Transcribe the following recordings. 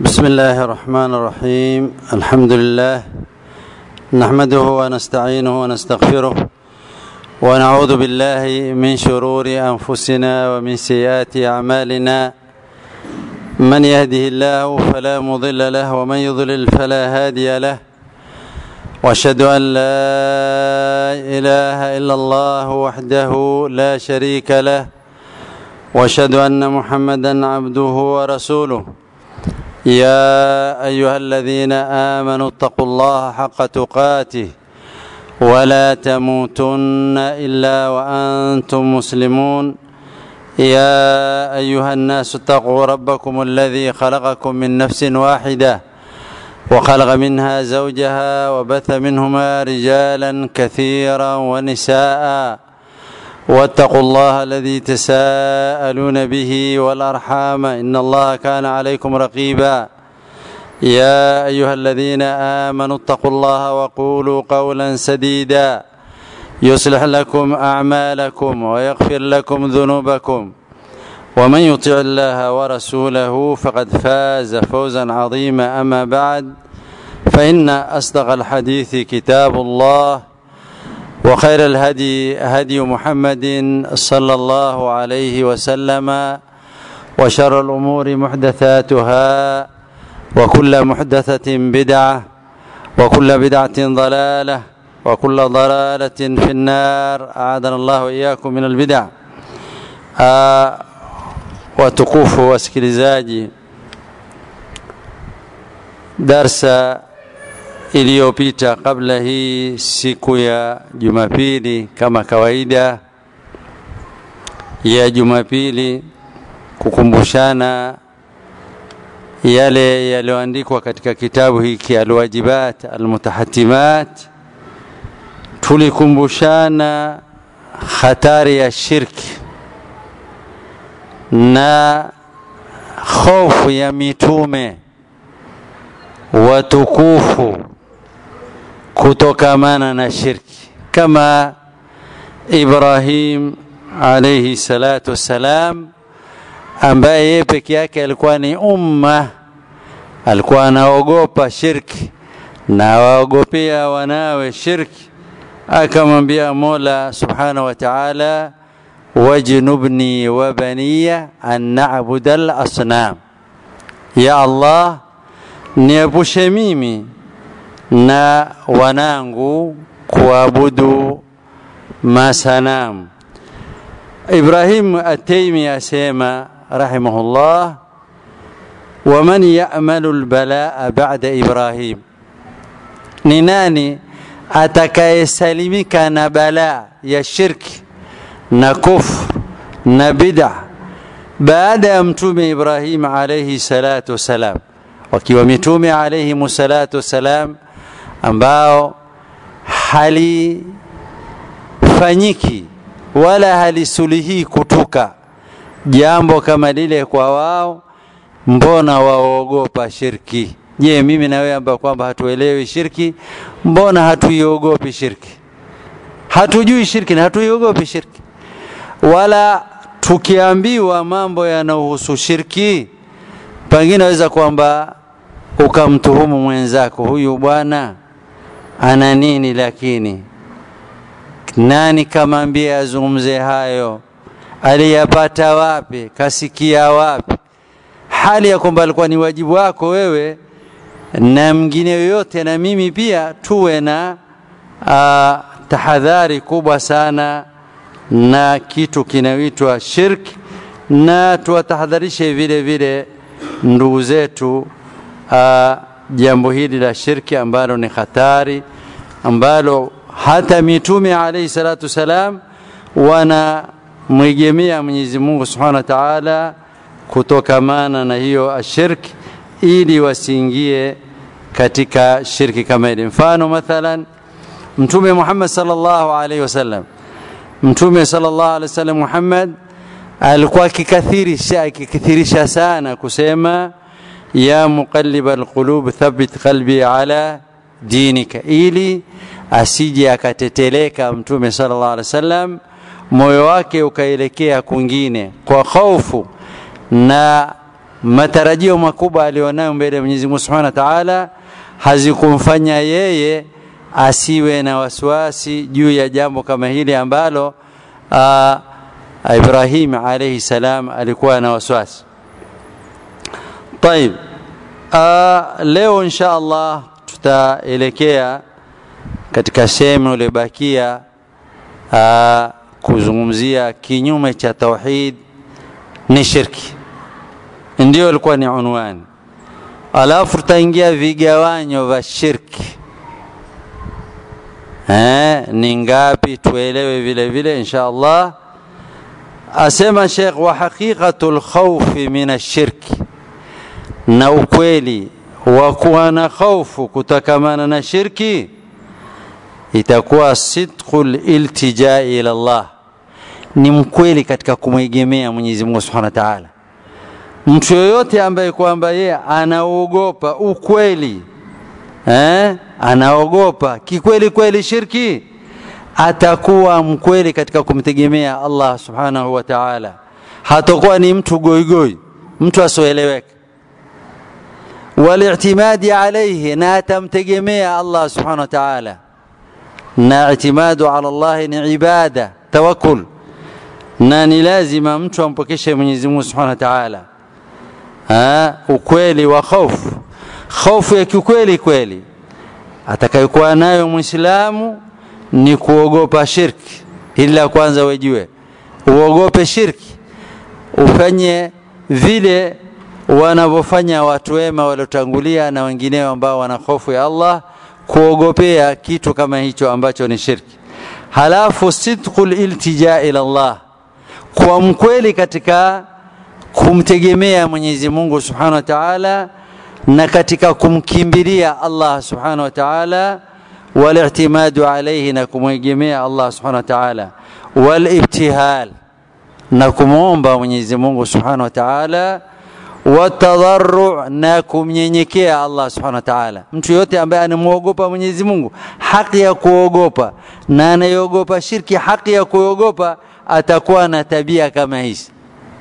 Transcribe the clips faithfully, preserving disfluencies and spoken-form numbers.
بسم الله الرحمن الرحيم. الحمد لله نحمده ونستعينه ونستغفره ونعوذ بالله من شرور أنفسنا ومن سيئات أعمالنا. من يهده الله فلا مضل له ومن يضلل فلا هادي له. وأشهد أن لا إله إلا الله وحده لا شريك له. وأشهد أن محمدا عبده ورسوله. يا أيها الذين آمنوا اتقوا الله حق تقاته ولا تموتن إلا وأنتم مسلمون. يا أيها الناس اتقوا ربكم الذي خلقكم من نفس واحدة وخلق منها زوجها وبث منهما رجالا كثيرا ونساء. واتقوا الله الذي تساءلون به والأرحام إن الله كان عليكم رقيبا. يا أيها الذين آمنوا اتقوا الله وقولوا قولا سديدا يصلح لكم أعمالكم ويغفر لكم ذنوبكم. ومن يطع الله ورسوله فقد فاز فوزا عظيما. أما بعد فإن أصدق الحديث كتاب الله وخير الهدي هدي محمد صلى الله عليه وسلم وشر الأمور محدثاتها وكل محدثة بدعة وكل بدعة ضلالة وكل ضلالة في النار. أعاذنا الله وإياكم من البدع. وتقوفوا wasikilizaji, darsa iliyopita kabla hii siku ya Jumapili kama kawaida ya Jumapili kukumbushana yale yaliyoandikwa katika kitabu hiki Al-Wajibat Al-Mutahatimat. Tulikumbushana hatari ya shirki na hofu ya mitume watukufu kutokamana na shirki, kama Ibrahim alayhi salatu wassalam, ambaye peke yake alikuwa ni umma, alikuwa anaogopa shirki na waogopea wanawe shirki. Akamwambia Mola subhanahu wa ta'ala, wajnubni wa baniya an na'budal asnam, ya Allah niepushe mimi na wanangu kuabudu masanamu. Ibrahim at-Taymi asema rahimahullah, waman ya'malu al-balaa ba'da Ibrahim, ni nani atakayesalimika na balaa ya shirki na kufr na bid'a baada ya mtume Ibrahim alayhi salatu wasalam? Wakiwa mitume alayhi musallatu wasalam ambao hali fanyiki wala halisulihi kutuka jambo kama lile kwa wao, mbona waogopa shirki? Je, mimi na wewe ambao kwamba hatuelewi shirki, mbona hatuiogopi shirki? Hatujui shirki na hatuiogopi shirki. Wala tukiambiwa mambo yanayohusu shirki, pengine waweza kwamba ukamtuhumu mwenzako, huyu bwana ana nini, lakini nani kamwambia azungumze hayo? Aliyapata wapi? Kasikia wapi? Hali ya kwamba alikuwa ni wajibu wako wewe na mwingine yoyote na mimi pia tuwe na uh, tahadhari kubwa sana na kitu kinaitwa shirki, na tuwatahadharishe vile vile ndugu zetu uh, jambo hili la shirki ambalo ni hatari, ambalo hata mitume alayhi salatu wasalam wana mwegemea Mwenyezi Mungu Subhanahu wa Ta'ala kutokamana na hiyo ashirki, ili wasiingie katika shirki kama ile. Mfano mathalan mtume Muhammad sallallahu alayhi wasallam, mtume sallallahu alayhi wasallam Muhammad alikuwa kikathirisha kikathirisha sana kusema ya muqallibal qulub thabbit qalbi ala dinika, ili asije akateteleka mtume sallallahu alaihi wasallam moyo wake ukaelekea kwingine kwa hofu na matarajio makubwa alionayo mbele ya Mwenyezi Mungu Subhanahu wa Ta'ala hazikumfanya yeye asiwe na wasiwasi juu ya jambo kama hili ambalo aa, Ibrahim alayhi salam alikuwa na wasiwasi. طيب leo insha Allah tutaelekea katika sehemu iliyobakia kuzungumzia kinyume cha tauhid ni shirki. Ndio ilikuwa ni unwani. Alafu tutaingia vigawanyo vya shirki. Eh, ni ngapi tuelewe vile vile insha Allah. Asema Sheikh, wa haqiqatul khawf min ash-shirki, na ukweli wa kuwa na hofu kutokamana na shirki itakuwa sidqul iltija ila Allah, ni mkweli katika kumwegemea Mwenyezi Mungu Subhanahu wa Ta'ala. Mtu yoyote ambaye kwamba yeye anaogopa ukweli, eh, anaogopa kikweli kweli shirki, atakuwa mkweli katika kumtegemea Allah Subhanahu wa Ta'ala. Hatakuwa ni mtu goigoi, mtu asoeleweka. Wal-i'timadi alayhi, na atamtegemea Allah Subhanahu wa Ta'ala. Na i'timadu ala Allah ni ibada, tawakkul, na ni lazima mtu ampokeshe Mwenyezi Mungu Subhanahu wa Ta'ala. Ah, ukweli wa hofu, hofu ya kikweli kweli atakayokuwa nayo Muislamu ni kuogopa shirki. Ila kwanza wejue uogope shirki, ufanye vile wanavyofanya watu wema waliotangulia na wengineo ambao wana hofu ya Allah, kuogopea kitu kama hicho ambacho ni shirki. Halafu sidqul iltija ila Allah, kwa mkweli katika kumtegemea Mwenyezi Mungu Subhanahu wa Ta'ala na katika kumkimbilia Allah Subhanahu wa Ta'ala, wal-i'timadu alayhi, na kumwegemea Allah Subhanahu wa Ta'ala, wal-ibtihal, na kumuomba Mwenyezi Mungu Subhanahu wa Ta'ala, watadarru, na kumnyenyekea Allah Subhanahu wa Ta'ala. Mtu yote ambaye anamuogopa Mwenyezi Mungu haki ya kuogopa, na anayogopa shirki haki ya kuogopa, atakuwa na tabia kama hizi.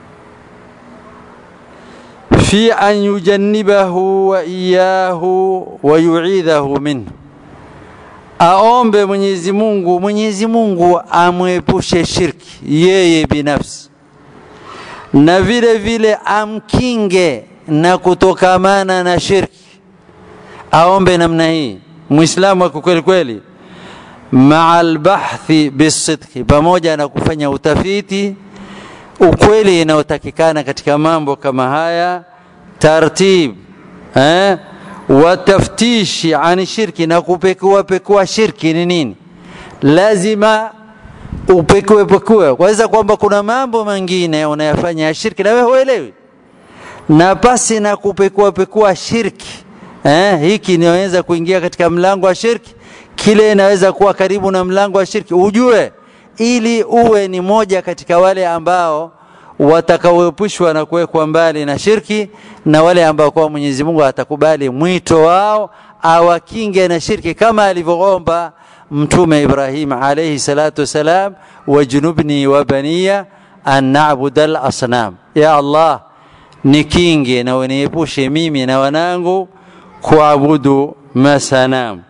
fi an yujannibahu wa iyahu wa yu'idhahu minhu, aombe Mwenyezi Mungu, Mwenyezi Mungu amwepushe shirki yeye binafsi, na vile vile amkinge na kutokamana na shirki. Aombe namna hii Muislamu wa kweli kweli, ma'al bahthi bisidqi, pamoja na kufanya utafiti ukweli inayotakikana katika mambo kama haya, tartib eh wa taftishi ani shirki, na kupekua pekua shirki ni nini. Lazima upekue pekue, kwanza kwamba kuna mambo mengine unayofanya ya shirki na wewe huelewi, na pasi na kupekua pekua shirki eh hiki inaweza kuingia katika mlango wa shirki, kile inaweza kuwa karibu na mlango wa shirki, ujue ili uwe ni moja katika wale ambao watakaoepushwa na kuwekwa mbali na shirki, na wale ambao kwa Mwenyezi Mungu atakubali mwito wao awakinge na shirki, kama alivyoomba Mtume Ibrahim alayhi salatu wasalam, wajnubni wa baniya an na'budal asnam, ya Allah nikinge na uniepushe mimi na wanangu kuabudu masanam.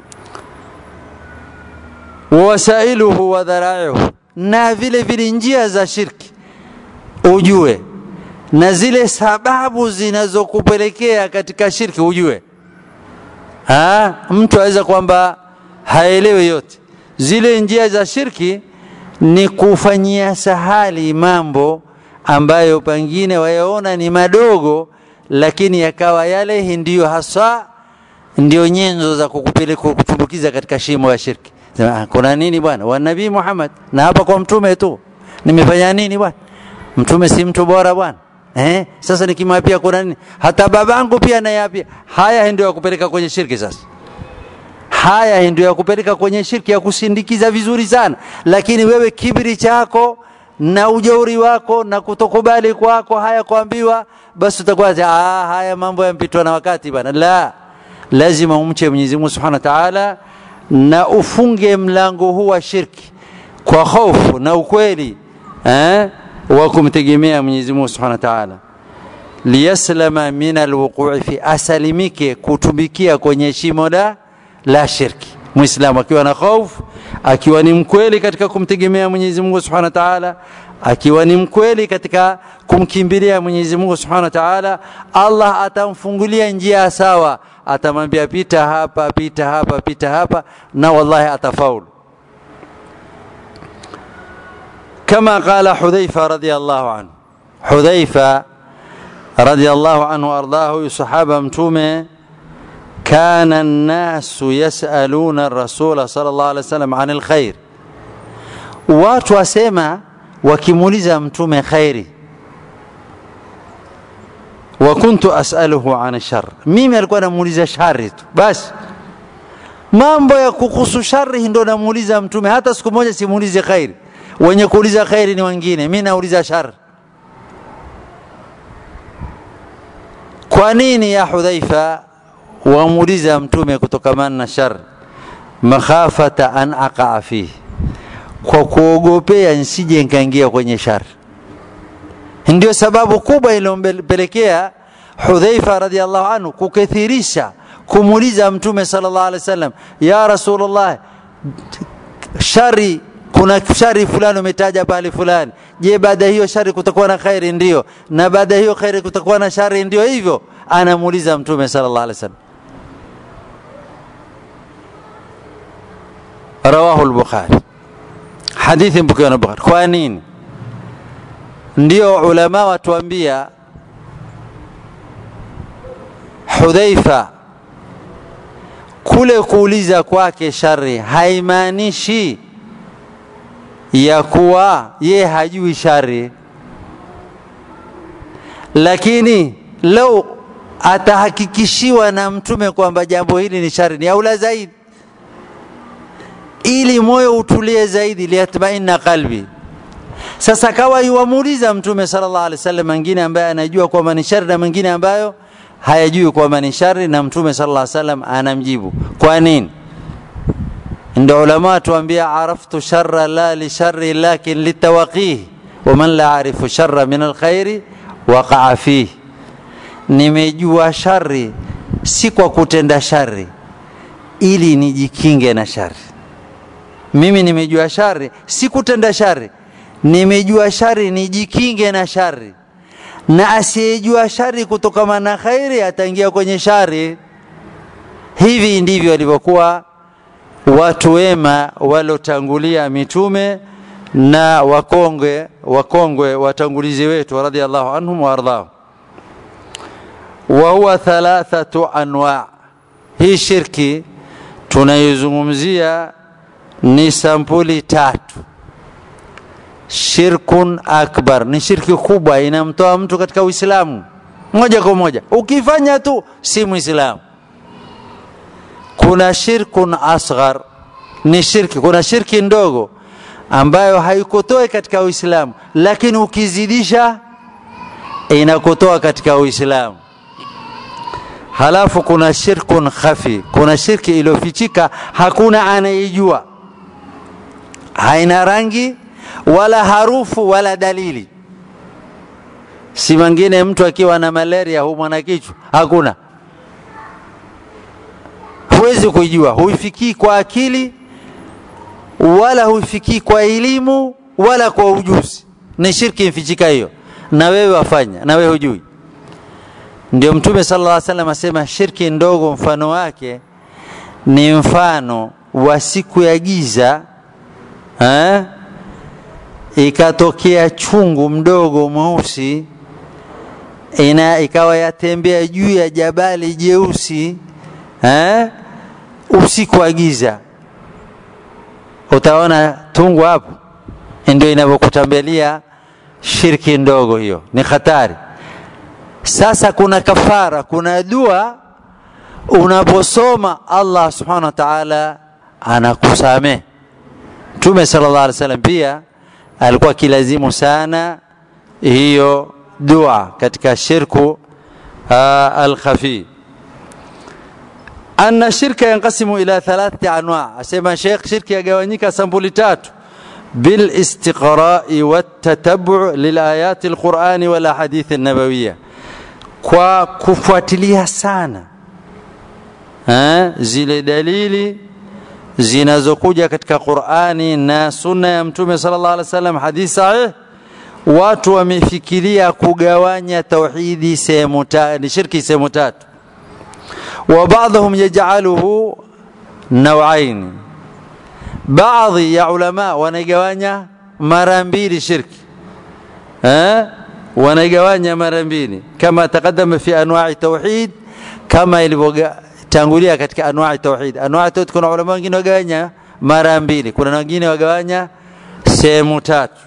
Wasailuhu wa dharaihu, na vile vile njia za shirki ujue, na zile sababu zinazokupelekea katika shirki ujue. Ah, mtu aweza kwamba haelewi yote. Zile njia za shirki ni kufanyia sahali mambo ambayo pengine wayaona ni madogo, lakini yakawa yale ndio hasa ndio nyenzo za kukupeleka kutumbukiza katika shimo la shirki. Kuna nini bwana? Wa Nabii Muhammad, na hapa kwa mtume tu nimefanya nini bwana? Mtume si mtu bora bwana? Eh, sasa nikimwapia kuna nini? Hata babangu pia nayapia. Haya ndio yakupeleka kwenye shirki. Sasa haya ndio yakupeleka kwenye shirki, ya kusindikiza vizuri sana, lakini wewe kiburi chako na ujeuri wako na kutokubali kwako haya kuambiwa, basi utakuwa ah, haya mambo yampitwa na wakati bwana. La, lazima umche Mwenyezi Mungu Subhanahu wa Ta'ala, na ufunge mlango huu wa shirki kwa hofu na ukweli eh wa kumtegemea Mwenyezi Mungu Subhanahu wa Ta'ala. liyaslama min alwuqu'i fi, asalimike kutubikia kwenye shimo la la shirki. Muislamu akiwa na hofu, akiwa ni mkweli katika kumtegemea Mwenyezi Mungu Subhanahu wa Ta'ala, akiwa ni mkweli katika kumkimbilia Mwenyezi Mungu Subhanahu wa Ta'ala, Allah atamfungulia njia sawa, atamwambia pita hapa, pita hapa, pita hapa, na wallahi atafaulu. Kama qala Hudhaifa radhiyallahu anhu, Hudhaifa radhiyallahu anhu ardaahu, sahaba mtume, kana an-nasu yas'aluna ar-rasul sallallahu alayhi wasallam 'anil khair, watu wasema wakimuuliza mtume khairi, wa kuntu as'aluhu 'an ash-shar, mimi alikuwa namuuliza shari tu basi, mambo ya kuhusu shari ndo namuuliza mtume, hata siku moja simuulize khairi. Wenye kuuliza khairi ni wengine, mimi nauliza shari. Kwa nini ya Hudhaifa wamuuliza mtume kutokamana na shari? Makhafata an aqa'a fihi, kwa kuogopea nisije nikaingia kwenye shari. Ndio sababu kubwa iliyompelekea Hudhaifa radhiallahu anhu kukathirisha kumuuliza mtume sallallahu alaihi wasallam, ya Rasulullah, shari, kuna shari fulani umetaja pale fulani, je, baada hiyo shari kutakuwa na khairi? Ndio. Na baada hiyo khairi kutakuwa na shari? Ndio. Hivyo anamuuliza mtume sallallahu alaihi wasallam. Rawahu al-Bukhari, hadithi mpokea na Bukhari. Kwa nini? Ndio ulama watuambia Hudhaifa kule kuuliza kwake shari haimaanishi ya kuwa ye hajui shari, lakini lau atahakikishiwa na mtume kwamba jambo hili ni shari, ni aula zaidi, ili moyo utulie zaidi, liyatmainna qalbi. Sasa kawa yuamuuliza mtume sallallahu alaihi wasallam mwingine ambaye anajua kwamba ni shari na mwingine ambayo hayajui kwamba ni shari, na mtume sallallahu alaihi wasallam anamjibu. Kwa nini? Ndio ulama tuambia, araftu sharra la li sharri lakin litawaqih, wa man la arifu sharra min alkhairi waqa'a fihi. Nimejua shari si kwa kutenda shari, ili nijikinge na shari. Mimi nimejua shari si kutenda shari, nimejua shari nijikinge na shari. Na asiyejua shari kutokana na khairi ataingia kwenye shari. Hivi ndivyo walivyokuwa watu wema walotangulia mitume na wakongwe wakongwe watangulizi wetu radhiallahu anhum wa ardhahum. Wa huwa thalathatu anwa', hii shirki tunayozungumzia ni sampuli tatu. Shirkun akbar, ni shirki kubwa, inamtoa mtu katika Uislamu moja kwa moja, ukifanya tu si Muislamu. Kuna shirkun asghar, ni shirki, kuna shirki ndogo ambayo haikutoa katika Uislamu, lakini ukizidisha inakutoa katika Uislamu. Halafu kuna shirkun khafi, kuna shirki iliyofichika, hakuna anayejua, haina rangi wala harufu wala dalili. Si mwingine mtu akiwa na malaria huumwa na kichwa, hakuna, huwezi kujua, huifikii kwa akili wala huifikii kwa elimu wala kwa ujuzi. Ni shirki mfichika hiyo, na wewe wafanya na wewe hujui. Ndio mtume sallallahu alaihi wasallam asema shirki ndogo mfano wake ni mfano wa siku ya giza, eh, ikatokea chungu mdogo mweusi, ina ikawa yatembea juu ya jabali jeusi, eh, usiku wa giza. Utaona tungu hapo, ndio inavyokutambelia shirki ndogo. Hiyo ni hatari. Sasa kuna kafara, kuna dua unaposoma, Allah subhanahu wa ta'ala anakusamehe. Mtume sallallahu alaihi wasallam pia alikuwa kilazimu sana hiyo dua katika shirku al-khafi. Anna shirka yanqasimu ila thalathati anwa', asema Sheikh, shirki yagawanyika sampuli tatu: bil istiqra'i wat tatabbu' lil ayati al-Qur'ani wal ahadith an-nabawiyya, kwa kufuatilia sana eh zile dalili zinazokuja katika Qur'ani na sunna ya Mtume sallallahu alaihi wasallam, hadithi sahih, watu wamefikiria kugawanya tauhidi sehemu tatu, shirki sehemu tatu. Wa baadhum yaj'aluhu naw'ain, baadhi ya ulama wanagawanya mara mbili shirki eh wanagawanya mara mbili, kama taqaddama fi anwa'i tauhid, kama ilivyotangulia katika anwa'i tauhid. Anwa'i tauhid kuna ulama wengine wagawanya mara mbili, kuna wengine wagawanya sehemu tatu.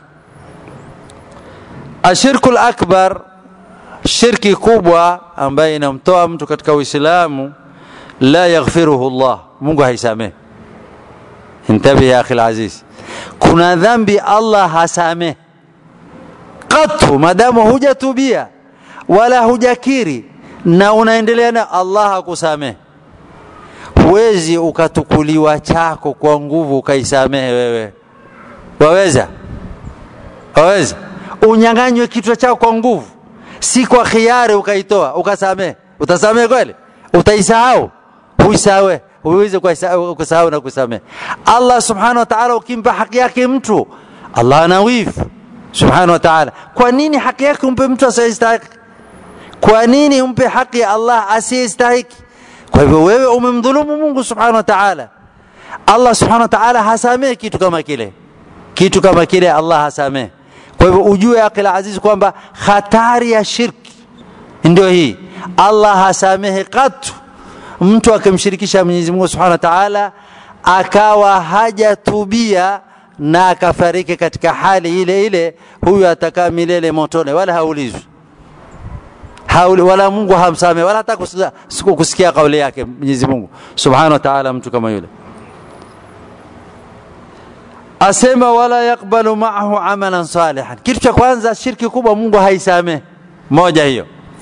Ashirku al-akbar, shirki kubwa ambaye inamtoa mtu katika Uislamu, la yaghfiruhu Allah, Mungu haisamehe. Intabi ya akhi aziz, kuna dhambi Allah hasamehe qatu madamu hujatubia wala hujakiri na unaendelea na, Allah hakusamehe. Huwezi ukatukuliwa chako kwa nguvu ukaisamehe wewe. Waweza? Waweza? Unyang'anywe kitu chako kwa nguvu, si kwa khiari ukaitoa ukasamehe. Utasamehe kweli? Utaisahau? Huisahau. Huwezi kusahau na kusamehe. Allah subhanahu wa ta'ala ukimpa haki yake mtu, Allah anawifu subhanahu wa ta'ala. Kwa nini haki yake umpe mtu asiyestahili? Kwa nini umpe haki Allah asiyestahili? Kwa hivyo wewe umemdhulumu Mungu subhanahu wa ta'ala. Allah subhanahu wa ta'ala hasamehe kitu kama kile, kitu kama kile Allah hasamehe. Kwa hivyo ujue akil aziz kwamba hatari ya shirki ndio hii. Allah hasamehe katu mtu akimshirikisha Mwenyezi Mungu subhanahu wa ta'ala akawa hajatubia na akafariki katika hali ile ile, huyu atakaa milele motoni wala haulizwi. Hauli wala Mungu hamsamehe wala hata kusikia kauli yake Mwenyezi Mungu subhanahu wa ta'ala mtu kama yule. Asema wala yakbalu ma'ahu amalan salihan. Kitu cha kwanza, shirki kubwa Mungu haisamehe. Moja hiyo.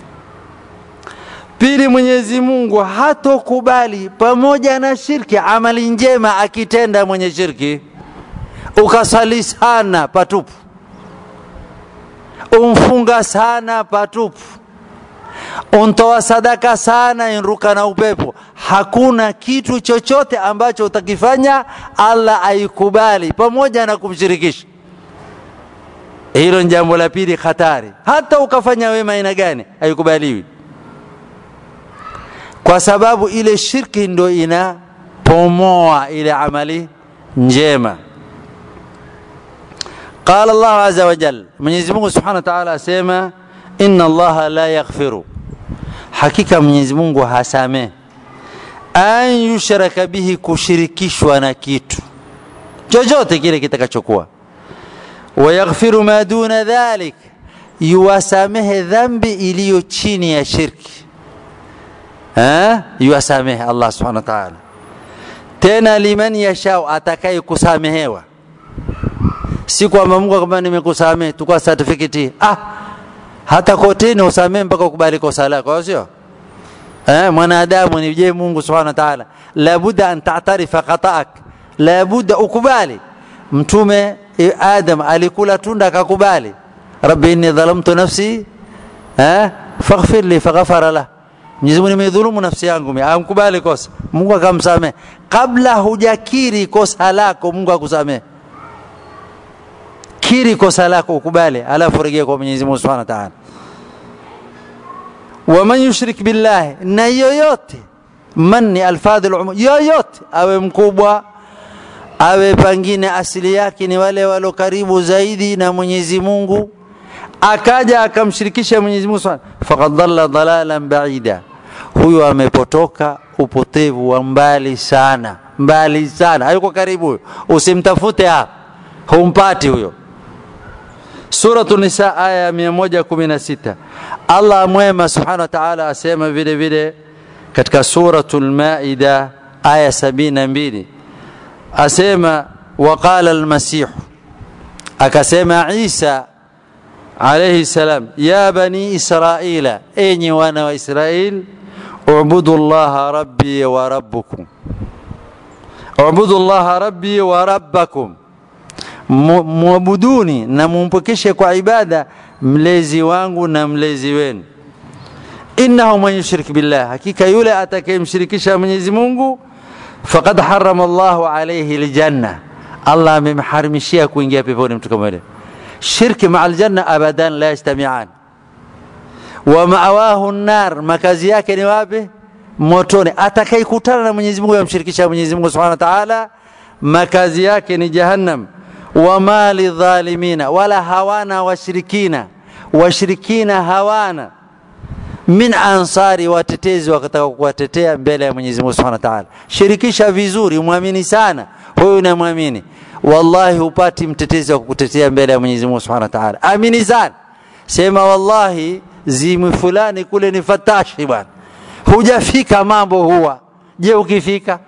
Pili, Mwenyezi Mungu hatokubali pamoja na shirki amali njema akitenda mwenye shirki. Ukasali sana patupu, umfunga sana patupu, untoa sadaka sana inruka na upepo, hakuna kitu chochote ambacho utakifanya Allah aikubali pamoja na kumshirikisha. Hilo ni jambo la pili hatari. Hata ukafanya wema aina gani haikubaliwi, kwa sababu ile shirki ndio inapomoa ile amali njema. قال الله عز وجل, Mwenyezi Mungu Subhanahu wa Ta'ala asema inna Allah la yaghfiru, hakika Mwenyezi Mungu hasamehe, an yushraka bihi, kushirikishwa na kitu chochote kile kitakachokuwa, wa yaghfiru ma duna dhalik, yuwasamehe dhambi iliyo chini ya shirki. Eh, yuwasamehe Allah Subhanahu wa Ta'ala. Tena liman yashau, atakaye kusamehewa. Si kwa Mungu kama nimekusamehe tukua certificate, ah hata kotini usamehe mpaka ukubali kosa lako, sio? Eh, mwanadamu ni je Mungu Subhanahu wa Ta'ala, la budda an ta'tarifa khata'ak, la budda ukubali. Mtume Adam alikula tunda akakubali, rabbi inni dhalamtu nafsi eh faghfir li, faghfara la. Mwenyezi Mungu, nimedhulumu nafsi yangu, mimi amkubali kosa, Mungu akamsamehe. Kabla hujakiri kosa lako Mungu akusamehe. Kiri kosa lako ukubali, alafu rejea kwa Mwenyezi Mungu Subhanahu wa Ta'ala. Wa man yushrik billahi, na yoyote, man alfadhul umum, yoyote awe mkubwa awe pangine asili yake ni wale walo karibu zaidi na Mwenyezi Mungu, akaja akamshirikisha Mwenyezi Mungu Subhanahu, faqad dhalla dhalalan ba'ida, huyo amepotoka upotevu wa mbali sana, mbali sana, hayuko karibu, usimtafute hapa, humpati huyo. Suratul Nisa aya mia moja kumi na sita. Allah mwema Subhanahu wa Ta'ala asema vile vile katika Suratul Maida aya sabini na mbili, asema waqala al-Masih, akasema Isa alayhi salam, ya bani Israila, enyi wana wa Israil, ubudu Allah rabbi wa rabbukum, ubudu Allah rabbi wa rabbakum, muabuduni na mumpokeshe kwa ibada mlezi wangu na mlezi wenu. innahu man yushrik billah, hakika yule atakayemshirikisha Mwenyezi Mungu, faqad harrama Allahu alayhi aljanna, Allah amemharimishia kuingia peponi mtu kama yule. Shirki ma'al janna abadan la yastami'an, wa ma'awahu an-nar, makazi yake ni wapi? Motoni. Atakayekutana na Mwenyezi Mungu yamshirikisha Mwenyezi Mungu Subhanahu wa Ta'ala, makazi yake ni jahannam. Wa mali dhalimina, wala hawana washirikina, washirikina hawana min ansari, watetezi wakataka kuwatetea mbele ya Mwenyezi Mungu Subhanahu wa Ta'ala. Shirikisha vizuri, muamini sana, huyu na muamini, wallahi upati mtetezi wa kukutetea mbele ya Mwenyezi Mungu Subhanahu wa Ta'ala. Amini sana, sema wallahi zimu fulani kule ni fatashi bwana, hujafika mambo huwa. Je, ukifika?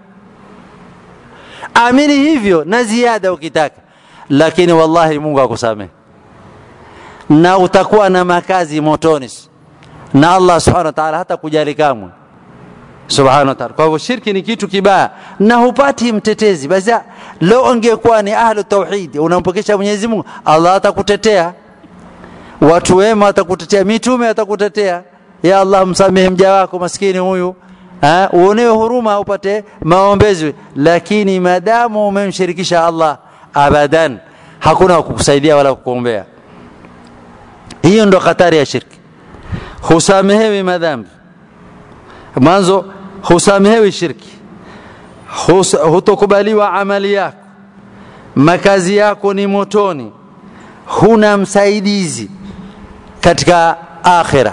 Amini hivyo na ziada ukitaka, lakini wallahi Mungu akusamehe na utakuwa na makazi motoni, na Allah Subhanahu wa Ta'ala hata kujali kamwe Subhanahu wa Ta'ala. Kwa hivyo shirki ni kitu kibaya na hupati mtetezi. Basi leo ungekuwa ni ahlu tauhid, unampokesha Mwenyezi Mungu, Allah atakutetea, watu wema watakutetea, mitume watakutetea. Ya Allah, msamehe mja wako maskini huyu, eh, uonewe huruma upate maombezi. Lakini madamu umemshirikisha Allah, abadan hakuna kukusaidia wala kukuombea. Hiyo ndo hatari ya shirki. Husamehewi madhambi mwanzo, husamehewi shirki, hutokubaliwa amali yako, makazi yako ni motoni, huna msaidizi katika akhira.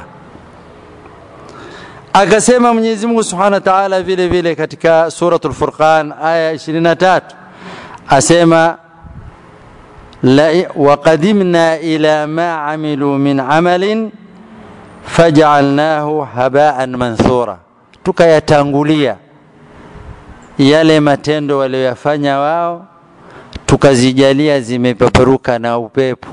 Akasema Mwenyezi Mungu Subhanahu wa Ta'ala vile vile katika suratul Furqan aya ishirini na tatu, asema la wa qadimna ila ma amilu min amalin faj'alnahu haba'an manthura, tukayatangulia yale matendo waliyofanya wao tukazijalia zimepeperuka na upepo.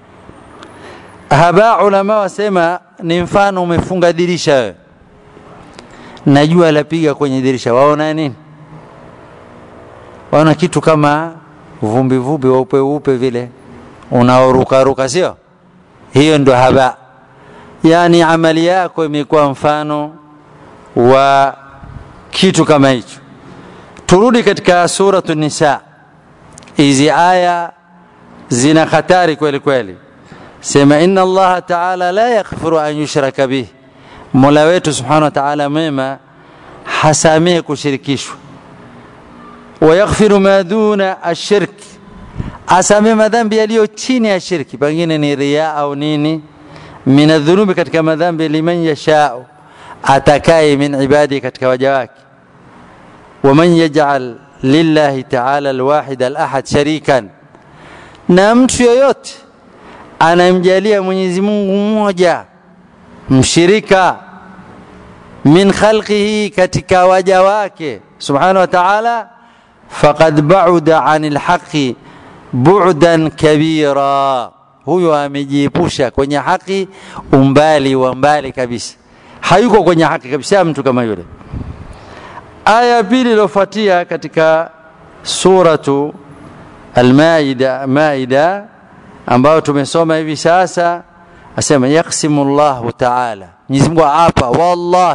Haba, ulama wasema ni mfano umefunga dirisha wewe, najua lapiga kwenye dirisha, waona nini? Waona kitu kama vumbi vumbi weupe weupe vile unaoruka ruka, sio? Hiyo ndo haba. Yani amali yako imekuwa mfano wa kitu kama hicho. Turudi katika suratul Nisa, hizi aya zina hatari kweli kweli. Sema inna Allah Ta'ala la yaghfiru an yushraka bih, Mola wetu Subhanahu wa Ta'ala mema hasamehe kushirikishwa. Wa yaghfiru ma duna ash-shirk, asamehe madhambi yaliyo chini ya shirki, pengine ni riya au nini, min adh-dhunubi, katika madhambi, liman yasha'u, atakaye min ibadi, katika waja wake. Wa man yaj'al lillahi ta'ala al-wahid al-ahad sharikan, na mtu yoyote anamjalia Mwenyezi Mungu mmoja mshirika, min khalqihi, katika waja wake Subhanahu wa Ta'ala, faqad ba'uda 'anil haqqi bu'dan kabira, huyo amejiepusha kwenye haki umbali wa mbali kabisa, hayuko kwenye haki kabisa mtu kama yule. Aya pili iliyofuatia katika suratu Al-Maida, Maida ambao tumesoma hivi sasa, asema yaqsimullahu ta'ala, Mwenyezi Mungu hapa wallahi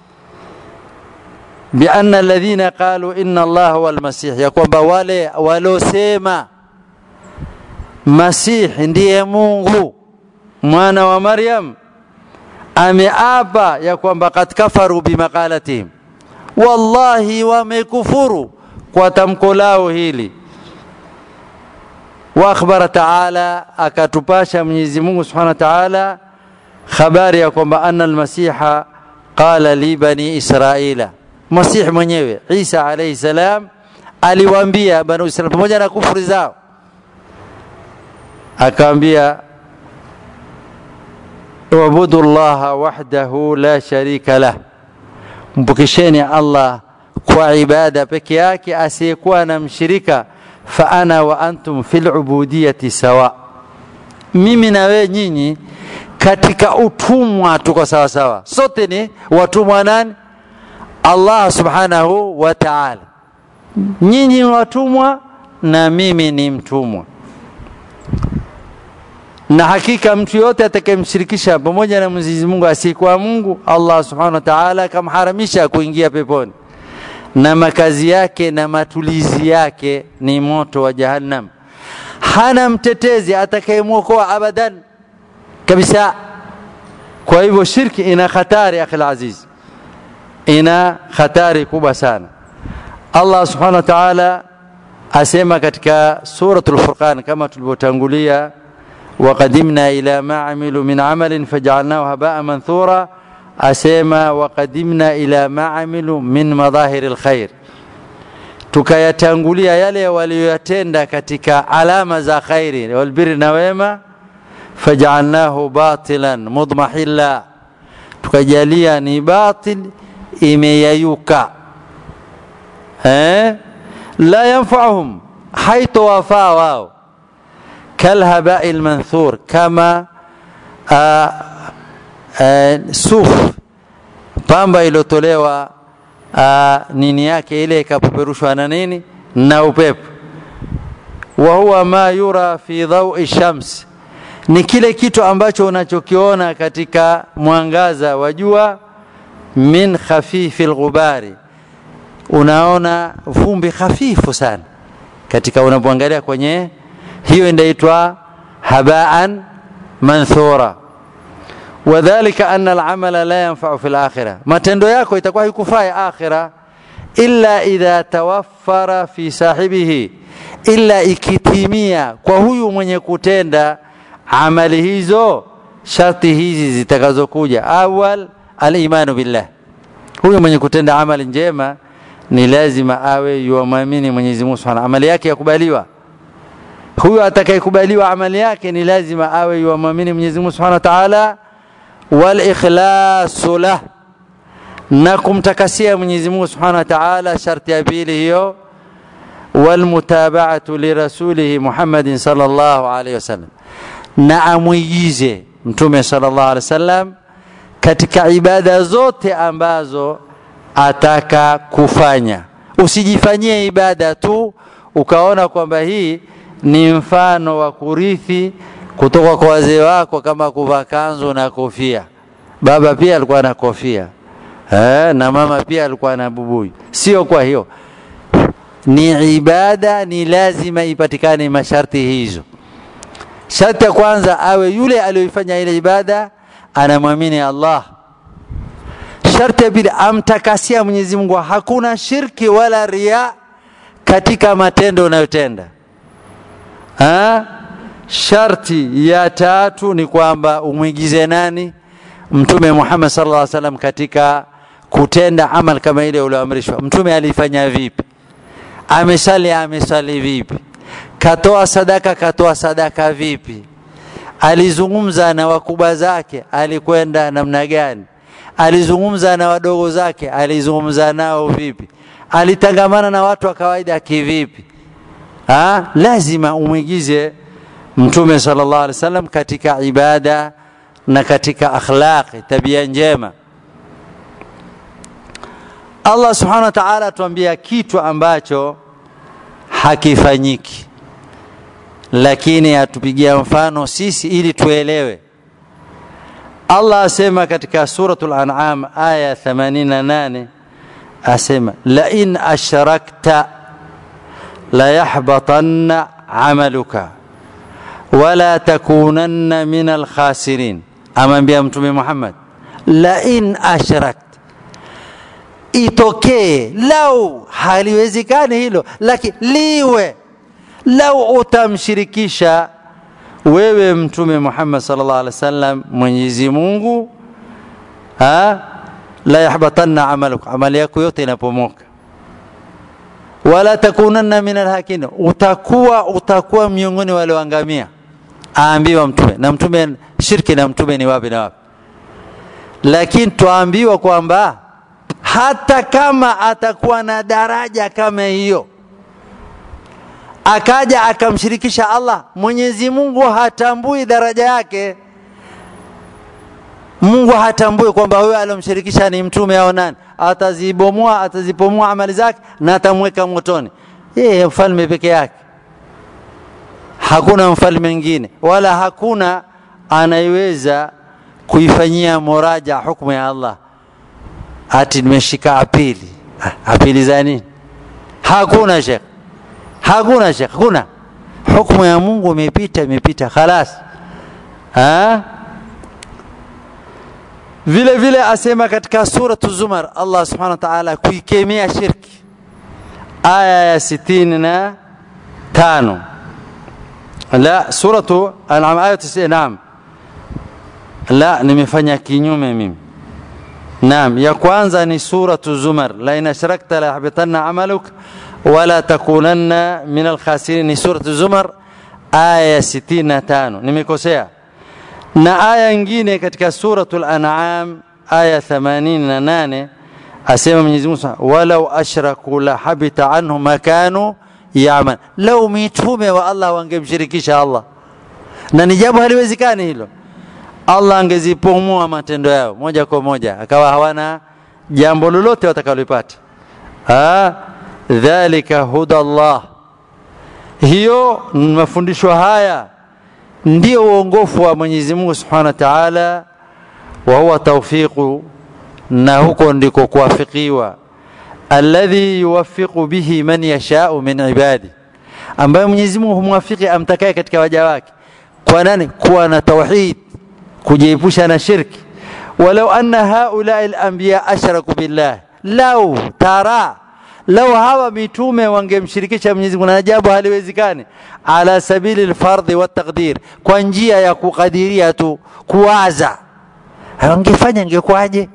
bi anna alladhina qalu inna Allah huwa al-masih, ya kwamba wale walosema Masih ndiye Mungu mwana wa Maryam, ameapa ya kwamba kad kafaru bimaqalatihim, wallahi wamekufuru kwa tamko lao hili. Wa akhbara ta'ala, akatupasha Mwenyezi Mungu Subhanahu wa Ta'ala habari ya kwamba anna al-masiha qala li bani Israila, Masih mwenyewe Isa alayhi salam aliwaambia bani Israila pamoja na kufuru zao, akaambia ubudu Allaha wahdahu la sharika lah, mpokesheni Allah kwa ibada peke yake asiyekuwa na mshirika. Fa ana wa antum fil ubudiyati sawa, mimi na wewe nyinyi katika utumwa tuko sawa sawa, sote ni watumwa nani? Allah Subhanahu wa Ta'ala. Nyinyi watumwa na mimi ni mtumwa. na hakika mtu yote atakayemshirikisha pamoja na Mwenyezi Mungu asiyekuwa Mungu, Allah Subhanahu wa Ta'ala kamharamisha kuingia peponi, na makazi yake na matulizi yake ni moto wa jahannam. Hana mtetezi atakayemwokoa abadan kabisa. Kwa hivyo shirki ina hatari akhi aziz, ina hatari kubwa sana. Allah Subhanahu wa Ta'ala asema katika suratul Furqan kama tulivyotangulia, وقدمنا إلى ما عملوا من عمل فجعلناه هباء منثورا. asema وقدمنا إلى ما عملوا من مظاهر الخير, tukayatangulia yale waliyotenda katika alama za khairi wal birri na wema, faj'alnahu batilan mudmahilla, tukajalia ni batil imeyayuka, eh la yanfa'uhum haythu wafa wao, kalhaba'il manthur, kama a, a, suf pamba ilotolewa nini yake ile ikapeperushwa na nini na upepo. Wa huwa ma yura fi dhawi shams, ni kile kitu ambacho unachokiona katika mwangaza wa jua, min khafifil ghubari, unaona vumbi hafifu sana katika unapoangalia kwenye hiyo, inaitwa habaan manthura. Wadhālika anna al-amala la yanfa'u fil akhirah, matendo yako itakuwa haikufai akhirah illa idha tawaffara fi sahibihi, illa ikitimia kwa huyu mwenye kutenda amali hizo sharti hizi zitakazokuja. Awal, al-imanu billah, huyu mwenye kutenda amali njema ni lazima awe yuamini Mwenyezi Mungu Subhanahu, amali yake yakubaliwa. Huyu atakayekubaliwa amali yake ni lazima awe yuamini Mwenyezi Mungu Subhanahu wa Ta'ala, wal ikhlasu lah, na kumtakasia Mwenyezi Mungu Subhanahu wa Ta'ala sharti ya pili hiyo, wal mutaba'atu li rasulihi Muhammadin sallallahu alayhi wasallam, na amuigize mtume sallallahu alayhi wasallam katika ibada zote ambazo ataka kufanya. Usijifanyie ibada tu ukaona kwamba hii ni mfano wa kurithi kutoka kwa wazee wako, kama kuvaa kanzu na kofia. Baba pia alikuwa na kofia, eh, na mama pia alikuwa na bubuyu. Sio kwa hiyo ni ibada, ni lazima ipatikane masharti hizo. Sharti ya kwanza awe yule aliyofanya ile ibada anamwamini Allah. Sharti ya pili amtakasia Mwenyezi Mungu, hakuna shirki wala ria katika matendo unayotenda. Ha? Sharti ya tatu ni kwamba umuigize nani? Mtume Muhammad sallallahu alaihi wasallam katika kutenda amal kama ile ulioamrishwa. Mtume alifanya vipi? Amesali amesali vipi? Katoa sadaka katoa sadaka vipi? Alizungumza na wakubwa zake alikwenda namna gani? Alizungumza na wadogo zake alizungumza nao vipi? Alitangamana na watu wa kawaida kivipi? Ah, lazima umuigize Mtume sallallahu alaihi wasallam katika ibada na katika akhlaqi, tabia njema. Allah Subhanahu wa Ta'ala atuambia kitu ambacho hakifanyiki, lakini atupigia mfano sisi ili tuelewe. Allah asema katika suratul An'am aya themanini na nane, asema la in ashrakta la yahbatanna amaluka wala takunanna minal khasirin. Amwambia Mtume Muhammad, la in ashrakta, itokee, lau haliwezekani hilo lakini liwe, lau utamshirikisha wewe Mtume Muhammad sallallahu alaihi wasallam Mwenyezi Mungu, ha la yahbatanna amaluka, amali yako yote inapomoka, wala takunanna minal hakin, utakuwa utakuwa miongoni wale waangamia. Aambiwa Mtume, na Mtume shirki na Mtume ni wapi na wapi? Lakini tuambiwa kwamba hata kama atakuwa na daraja kama hiyo akaja akamshirikisha Allah, Mwenyezi Mungu hatambui daraja yake. Mungu hatambui kwamba huyo alomshirikisha ni mtume au nani. Atazibomoa atazipomoa amali zake na atamweka motoni, yeye mfalme peke yake. hakuna mfalme mwingine wala hakuna anayeweza kuifanyia muraja hukumu ya Allah. Ati nimeshika apili. Apili za nini? Hakuna shekh. Hakuna shekh, hakuna. Hukumu ya Mungu imepita imepita khalas. Ah? Vile vile asema katika sura Az-Zumar Allah Subhanahu wa Ta'ala kuikemea shirki. Aya ya sitini na tano. La suratu Al-An'am aya tisini. Naam. La nimefanya kinyume mimi. Naam, ya kwanza ni suratu Zumar, la in ashrakta la yahbatanna amaluk wala takunanna min al-khasirin. Ni suratu Zumar aya sitini na tano. Nimekosea. Na aya nyingine katika suratul An'am aya themanini na nane asema Mwenyezi Mungu walau ashraku la habita anhum ma kanu ya'mal. Lau mitume wa Allah wangemshirikisha Allah, na ni jambo haliwezekani hilo, Allah angezipomua matendo yao moja kwa moja, akawa hawana jambo lolote watakalopata. Ah, dhalika hudallah. Hiyo mafundisho haya ndio uongofu wa Mwenyezi Mungu Subhanahu wa Ta'ala, wa huwa tawfiqu, na huko ndiko kuwafikiwa, alladhi yuwaffiqu bihi man yasha'u min ibadi, ambaye Mwenyezi Mungu humwafiki amtakaye katika waja wake. Kwa nani? Kuwa na tauhid, kujiepusha na shirki. Walau anna haula al-anbiya ashraku billah, law tara, law hawa mitume wangemshirikisha Mwenyezi Mungu na jambo haliwezekani, ala sabili al-fardh wa taqdir, kwa njia ya kukadiria tu, kuwaza, wangefanya ingekwaje?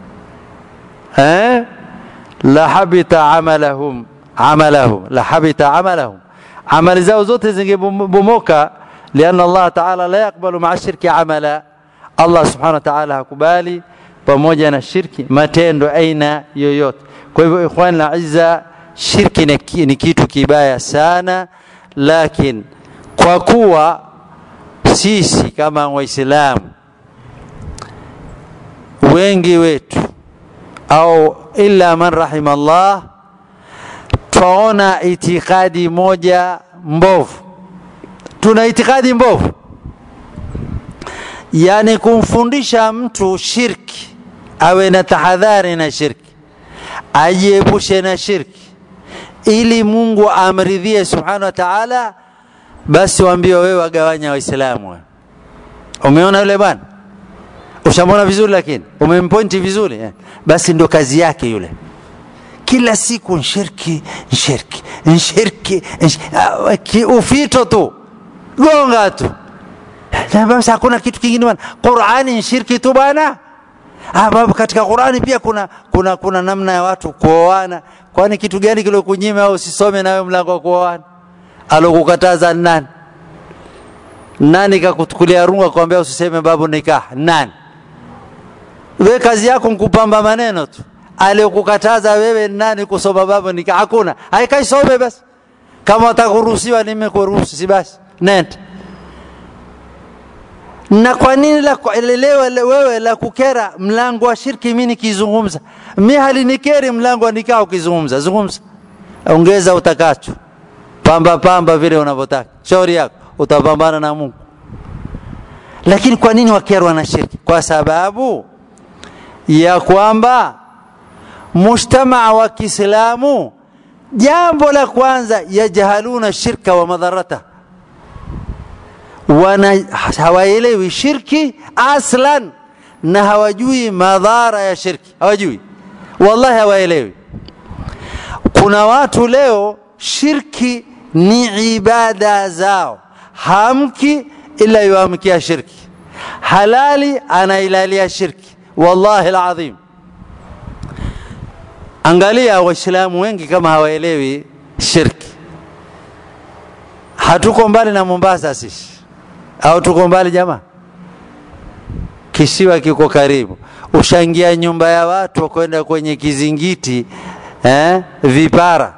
Eh, la habita amalahum amalahum la habita amalahum, amali zao zote zingebomoka. Lianna Allah Ta'ala la yakbalu ma'a shirki amala, Allah Subhanahu wa Ta'ala hakubali pamoja na shirki matendo aina yoyote. Kwa hivyo ikhwan na izza, shirki ni kitu kibaya sana, lakini kwa kuwa sisi kama Waislamu wengi wetu au illa man rahimallah tuona itikadi moja mbovu. Tuna itikadi mbovu, yani kumfundisha mtu shirki awe na tahadhari na shirki, ajiepushe na shirki ili Mungu amridhie Subhanahu wa Ta'ala. Basi waambie wewe wagawanya Waislamu. Umeona yule bwana? Ushamona vizuri, lakini umempointi vizuri eh? Basi ndo kazi yake yule, kila siku shirki shirki shirki, shirki ufito tu, gonga tu. Na basi hakuna kitu kingine bwana. Qur'ani shirki tu bwana. Ah, katika Qur'ani pia kuna kuna kuna namna ya watu kuoana. Kwani kitu gani kile kunyima au usisome na wewe mlango wa kuoana? Alokukataza nani? Nani kakutukulia runga kwambia usiseme babu nikah? Nani? Wewe kazi yako mkupamba maneno tu. Aliyokukataza wewe nani kusoma babu nikah? Hakuna. Haikai some basi. Kama utakuruhusiwa nimekuruhusu, si basi. Nenda. Na kwa nini la kuelewa wewe la kukera mlango wa shirki mimi nikizungumza? Mimi halinikeri mlango wa nikao ukizungumza. Zungumza. Ongeza utakacho. Pamba pamba vile unavyotaka. Shauri yako, utapambana na Mungu. Lakini kwa nini wakerwa na shirki? Kwa sababu ya kwamba mujtamaa wa Kiislamu, jambo la kwanza, yajahaluna shirka wa madharata. Wana hawaelewi shirki aslan, na hawajui madhara ya shirki. Hawajui, wallahi hawaelewi. Kuna watu leo shirki ni ibada zao, hamki ila yuamkia shirki, halali anailalia shirki. Wallahi alazim, angalia Waislamu wengi kama hawaelewi shirki. Hatuko mbali na Mombasa sisi, au tuko mbali jamaa? Kisiwa kiko karibu. Ushangia nyumba ya watu kwenda kwenye kizingiti eh vipara.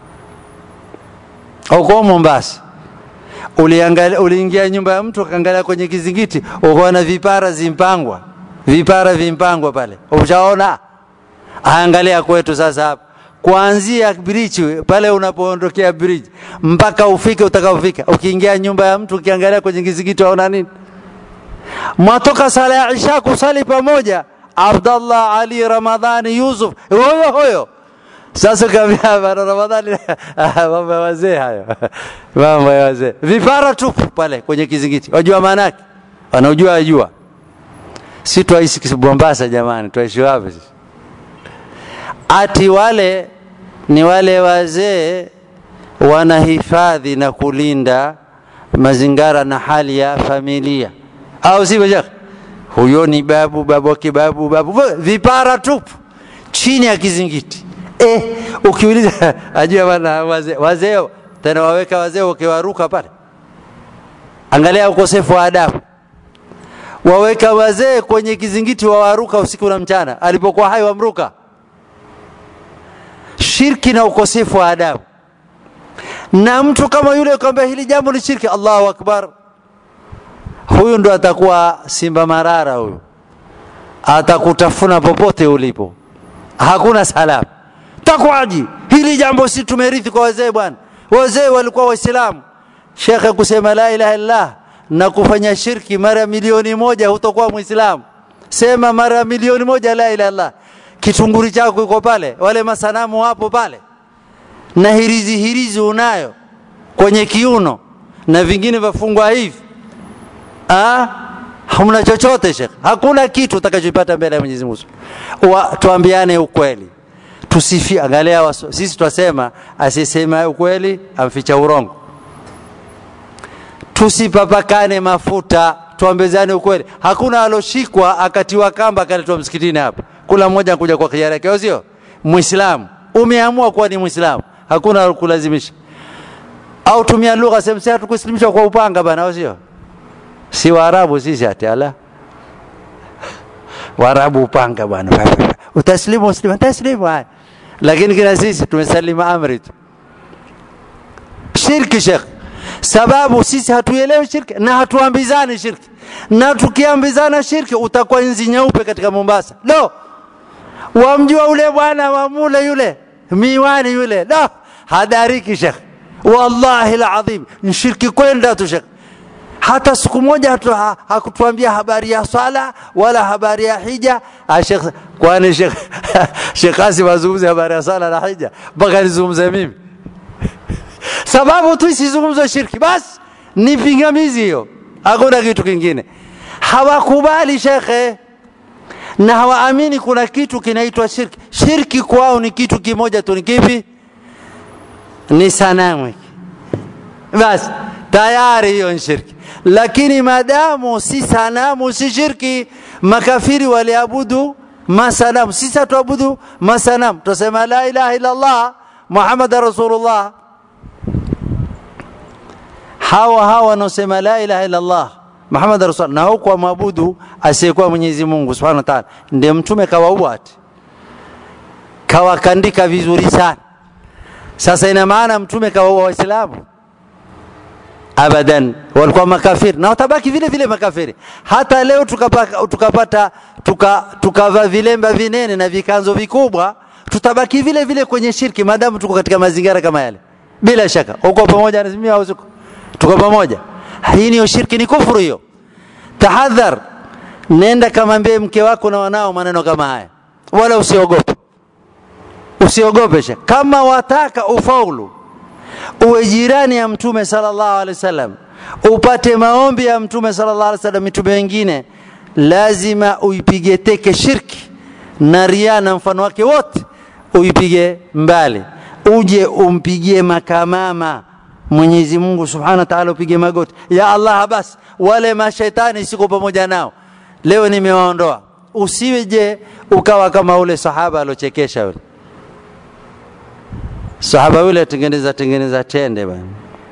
Uko Mombasa, uliangalia uliingia nyumba ya mtu akaangalia kwenye kizingiti, ukaona vipara zimpangwa, vipara vimpangwa pale. Ushaona? Angalia kwetu sasa hapa, kuanzia bridge pale unapoondokea bridge mpaka ufike utakapofika. Ukiingia nyumba ya mtu ukiangalia kwenye kizingiti waona nini? Mwatoka sala ya Isha kusali pamoja, Abdullah, Ali, Ramadhani, Yusuf, huyo huyo. Sasa kabla bana Ramadhani mambo ya wazee hayo. Mambo ya wazee. Vipara tupu pale kwenye kizingiti. Wajua maana yake? Wanaojua wajua. Si tuishi Mombasa jamani, tuishi wapi sisi? Ati wale ni wale wazee wanahifadhi na kulinda mazingara na hali ya familia. Au sivyo jamaa? Huyo ni babu, babu kibabu, babu. Vipara tupu chini ya kizingiti. Eh, ukiuliza ajua bana wazee, wazee tena waweka wazee wakiwaruka pale. Angalia ukosefu wa adabu. Waweka wazee kwenye kizingiti wawaruka usiku na mchana. Alipokuwa hai wamruka. Shirki na ukosefu wa adabu. Na mtu kama yule kwamba hili jambo ni shirki, Allahu Akbar. Huyu ndo atakuwa simba marara huyu. Atakutafuna popote ulipo. Hakuna salamu. Takwaji, hili jambo si tumerithi kwa wazee bwana. Wazee walikuwa Waislamu. Sheikh kusema la ilaha illallah na kufanya shirki mara milioni moja hutakuwa Muislamu. Sema mara milioni moja la ilaha illallah. Kitunguri chako kiko pale, wale masanamu hapo pale. Na hirizi hirizi unayo kwenye kiuno na vingine vafungwa hivi. Ah, hamna chochote Sheikh. Hakuna kitu utakachopata mbele ya Mwenyezi Mungu. Tuambiane ukweli. Tusifi angalia sisi tunasema asisema ukweli amficha urongo. Tusipapakane mafuta, tuambezane ukweli. Hakuna aloshikwa akatiwa kamba akaletwa msikitini hapa. Kula mmoja kuja kwa khiari yake, sio? Muislamu. Umeamua kuwa ni Muislamu. Hakuna kulazimisha. Au tumia lugha semsea tukuslimishwa kwa upanga bana, sio? Si Waarabu sisi ati ala. Waarabu upanga bwana. Utaslimu muslimu, taslimu hai. Lakini kila sisi tumesalima amri tu. Shirki Sheikh. Sababu sisi hatuelewi shirki na hatuambizani shirki. Na tukiambizana shirki utakuwa nzi nyeupe katika Mombasa. No. Wamjua ule bwana wa mule yule, miwani yule. No. Hadariki Sheikh. Wallahi alazim, ni shirki kwenda tu Sheikh. Hata siku moja hakutuambia habari ya swala wala habari ya hija. Sheikh, kwani Sheikh Sheikh Qasim azungumza habari ya swala na hija mpaka nizungumze mimi? Sababu tu isizungumze shirki basi ni pingamizi hiyo. Hakuna kitu kingine. Hawakubali Sheikh na hawaamini kuna kitu kinaitwa shirki. Shirki kwao ni kitu kimoja tu, ni kipi? Ni sanamu. Basi tayari hiyo ni shirki. Lakini madamu si sanamu si shirki, makafiri waliabudu masanamu, sisi tuabudu masanamu. Tusema la ilaha illa Allah Muhammadur Rasulullah. Hawa hawa wanaosema la ilaha illa Allah Muhammadur Rasul na huko maabudu asiyekuwa Mwenyezi Mungu Subhanahu wa Ta'ala, ndiye mtume kawaua ati kawakandika vizuri sana. Sasa ina maana mtume kawaua Waislamu? Abadan, walikuwa makafiri na watabaki vile vile makafiri. Hata leo tukapata tukapata tuka tukava vilemba vinene na vikanzo vikubwa, tutabaki vile vile kwenye shirki madamu tuko katika mazingira kama yale. Bila shaka uko pamoja na mimi au tuko pamoja? Hii ni shirki, ni kufuru hiyo. Tahadhar, nenda kamwambie mke wako na wanao maneno kama haya, wala usiogope. Usiogope shaka. Kama wataka ufaulu uwe jirani ya mtume sallallahu alaihi wasallam, upate maombi ya mtume sallallahu alaihi wasallam, mitume wengine, lazima uipige teke shirki na ria na mfano wake wote, uipige mbali. Uje umpigie makamama Mwenyezi Mungu Subhanahu wa Ta'ala, upige magoti, ya Allah basi wale mashaitani siko pamoja nao, leo nimewaondoa. Usiweje ukawa kama ule sahaba alochekesha yule. Sahaba yule tengeneza tengeneza tende bwana.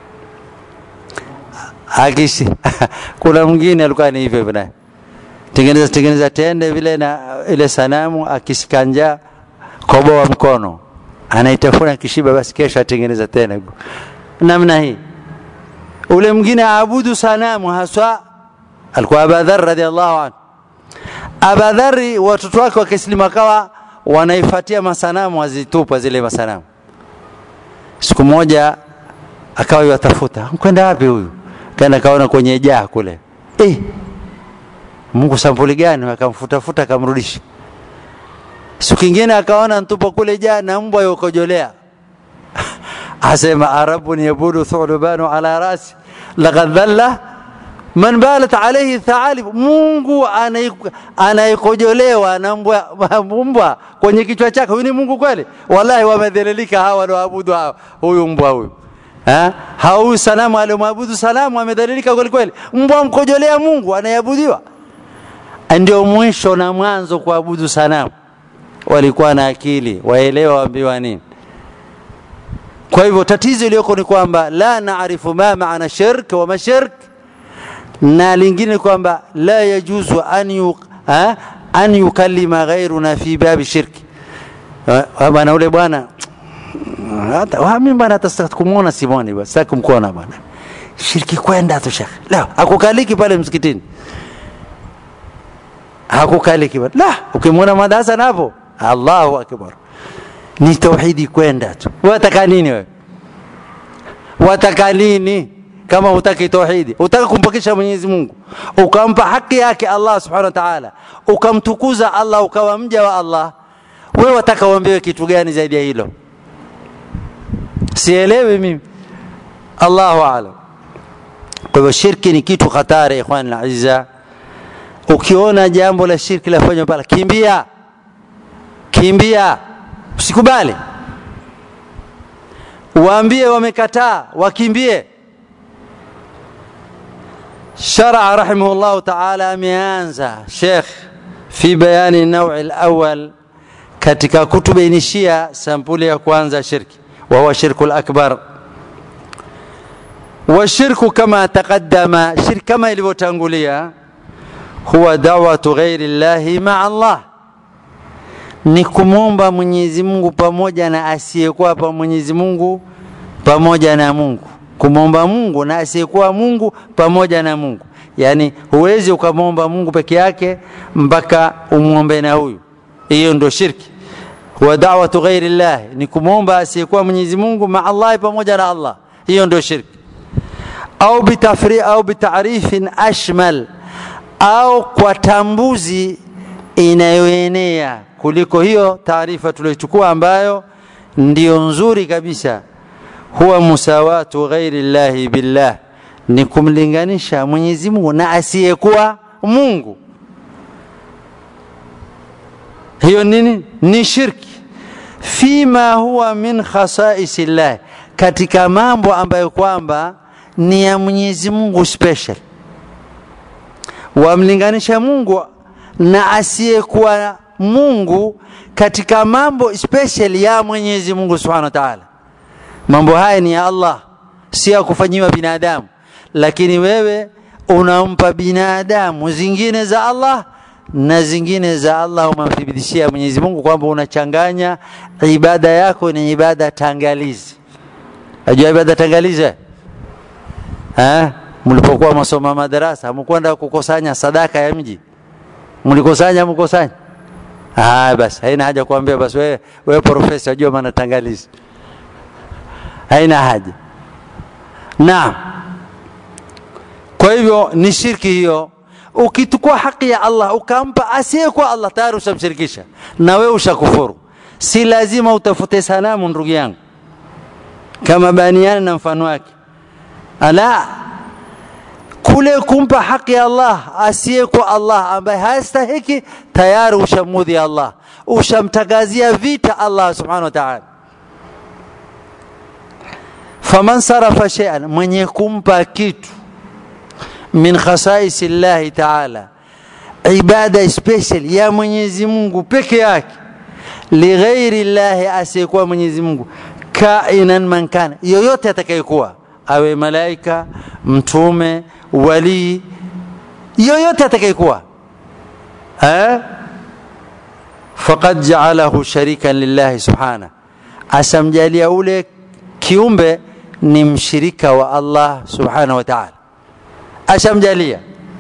Akishi kuna mwingine alikuwa ni hivyo bwana. Tengeneza tengeneza tende vile na ile sanamu, akisikanja koboa mkono, anaitafuna kishiba, basi kesho atengeneza tena namna hii. Ule mwingine aabudu sanamu haswa alikuwa Abu Dharr radhiallahu anhu. Abu Dharr watoto wake wakislimu kawa wanaifuatia masanamu, wazitupa zile masanamu. Siku moja akawa yatafuta, kwenda wapi huyu? Kana kaona kwenye jaa kule, eh Mungu sampuli gani? Akamfuta futa akamrudisha. Siku nyingine akaona ntupa kule jaa na mbwa yokojolea. Asema arabun yabudu thulubanu ala rasi laqad dhalla man balat alayhi tha'alib. Mungu anaikojolewa na mbwa mbwa kwenye kichwa chake. Huyu ni Mungu kweli? Wallahi wamedhalilika hawa wanaoabudu huyu mbwa huyu. Ha? Hau sanamu aliyomwabudu sanamu amedhalilika kweli kweli. Mbwa mkojolea Mungu anayabudiwa. Ndio mwisho na mwanzo kuabudu sanamu. Walikuwa na akili, waelewa waambiwa nini. Kwa hivyo tatizo lililo ni kwamba la naarifu ma maana shirk wa mashirk, na lingine kwamba la yajuzu an yu, ha? an yukallima ghayruna fi babi shirki. Bwana ule bwana hata wami bwana atasitaka kumuona Simoni, basi sitaki kumkuona bwana. Shirki kwenda tu shekhi. La, hakukaliki pale msikitini. Hakukaliki bwana. La, ukimwona madarasa napo, Allahu akbar. Ni tauhidi kwenda tu. Wataka nini wewe? Wataka nini? Kama hutaki tauhidi, utaka kumpokesha Mwenyezi Mungu, ukampa haki yake Allah Subhanahu wa Ta'ala, ukamtukuza Allah, ukawa mja wa Allah, wewe wataka uambiwe kitu gani zaidi ya hilo? Sielewi mimi. Allahu a'lam. Kwa hivyo shirki ni kitu hatari ikhwan al-azza. Ukiona jambo la shirki lafanywa pale, kimbia. Kimbia. Usikubali. Waambie wamekataa, wakimbie. شرع رحمه الله تعالى ameanza Sheikh fi bayani naw' al-awwal katika kutubainishia sampuli ya kwanza shirki, wa huwa shirku al-akbar. Wa shirku kama taqaddama, shirki kama ilivyotangulia, huwa da'watu ghairi llahi ma'a Allah, ni kumomba Mwenyezi Mungu pamoja na asiyekuwa pa Mwenyezi Mungu pamoja na Mungu. Kumomba Mungu na asiyekuwa Mungu pamoja na Mungu. Yani huwezi ukamomba Mungu peke yake mpaka umuombe na huyu. Hiyo ndio shirki. Wa da'watu ghairi Allah, ni kumomba asiyekuwa Mwenyezi Mungu ma Allah pamoja na Allah. Hiyo ndio shirki. Au bitafri au bitarifin ashmal, au kwa tambuzi inayoenea kuliko hiyo taarifa tuliyochukua ambayo ndio nzuri kabisa. Huwa musawatu ghairi Allah billah, ni kumlinganisha Mwenyezi Mungu na asiyekuwa Mungu. Hiyo nini? Ni shirki. Fima huwa min khasaisillah, katika mambo ambayo kwamba ni ya Mwenyezi Mungu special. Wamlinganisha Mungu na asiyekuwa Mungu katika mambo special ya Mwenyezi Mungu Subhanahu wa Ta'ala. Mambo haya ni ya Allah, si ya kufanyiwa binadamu. Lakini wewe unampa binadamu zingine za Allah na zingine za Allah, umamthibitishia Mwenyezi Mungu kwamba unachanganya ibada yako ni ibada tangalizi. Ajua ibada tangalizi? Eh? Mlipokuwa masoma madarasa, hamkwenda kukusanya sadaka ya mji? Mlikusanya mkusanya? Ah, basi haina haja kuambia basi wewe wewe profesa unajua maana tangalizi. Haina haja. Na kwa hivyo ni shirki hiyo. Ukitukua haki ya Allah ukampa asiyekuwa Allah, tayari ushamshirikisha na wewe ushakufuru. Si lazima utafute sanamu ndugu yangu kama baniana na mfano wake. Ala, kule kumpa haki ya Allah asiyekuwa Allah ambaye hastahiki, tayari ushamudhi Allah, ushamtagazia vita Allah Subhanahu wa Ta'ala. Faman sarafa shay'an, mwenye kumpa kitu min khasaisi Allah Ta'ala, ibada special ya Mwenyezi Mungu peke yake, li ghairi Allah, asiyekuwa Mwenyezi Mungu, kainan man kana, yoyote atakayekuwa, awe malaika, mtume, wali, yoyote atakayekuwa, eh faqad ja'alahu sharikan lillahi subhanahu, asamjalia ule kiumbe ni mshirika wa Allah Subhanahu wa Ta'ala, ashamjalia.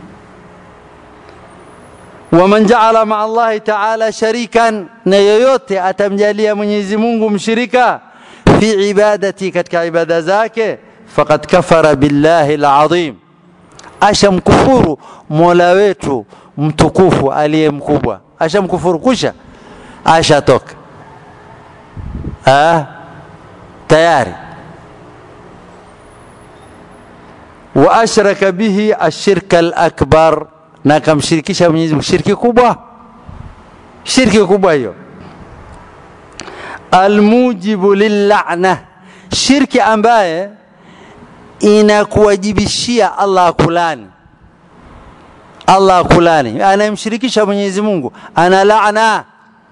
Waman ja'ala ma'a Allah Ta'ala sharikan, na yoyote atamjalia Mwenyezi Mungu mshirika fi ibadati, katika ibada zake, faqad kafara billahi alazim, ashamkufuru Mola wetu mtukufu aliye mkubwa, ashamkufuru kusha, ashatoka ah tayari. Wa ashraka bihi ashirka alakbar, na kamshirikisha Mwenyezi Mungu shirki kubwa, shirki kubwa hiyo. Almujibu lil'ana, shirki ambaye inakuwajibishia Allah kulani, Allah kulani, anamshirikisha Mwenyezi Mungu ana laana.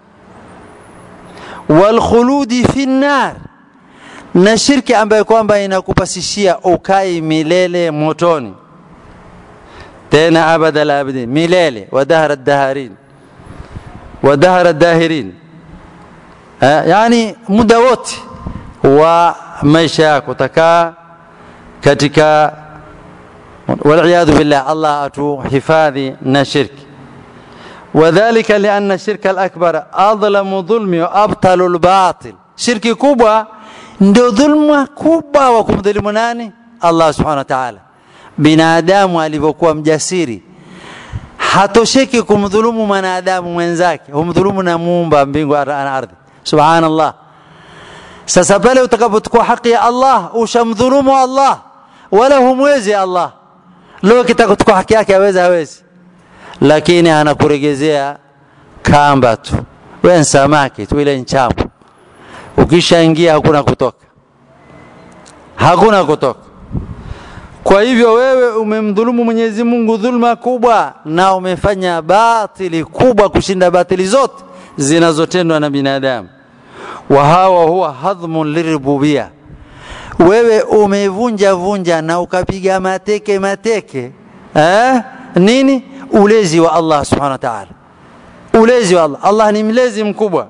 Wal khuludi fi an-nar, na shirki ambaye kwamba inakupasishia ukai milele motoni, tena abada la abadin, milele wa dahra ad-daharin wa dahra ad-dahirin, yani muda wote wa maisha yako utakaa katika, wal'iyadhu billah, Allah atuhifadhi na shirki. Wadhālika li'anna shirka al-akbar adlamu dhulmi wa abtalu al-batil, shirki kubwa ndio dhulma kubwa wa kumdhulumu nani? Allah subhanahu wa ta'ala. Binadamu alivyokuwa mjasiri hatosheki kumdhulumu mwanadamu mwenzake, humdhulumu na muumba mbingu na ardhi, subhanallah. Sasa pale utakapochukua haki ya Allah ushamdhulumu Allah, wala humwezi Allah. Leo kitakuchukua haki yake hawezi hawezi, lakini anakuregezea kamba tu, wewe samaki tu ile nchambo, ukishaingia hakuna kutoka, hakuna kutoka. Kwa hivyo wewe umemdhulumu Mwenyezi Mungu dhulma kubwa, na umefanya batili kubwa kushinda batili zote zinazotendwa na binadamu. Wa hawa huwa hadhmun lirububiyya, wewe umevunja vunja na ukapiga mateke mateke eh nini? Ulezi wa Allah subhanahu wa ta'ala, ulezi wa Allah. Allah ni mlezi mkubwa.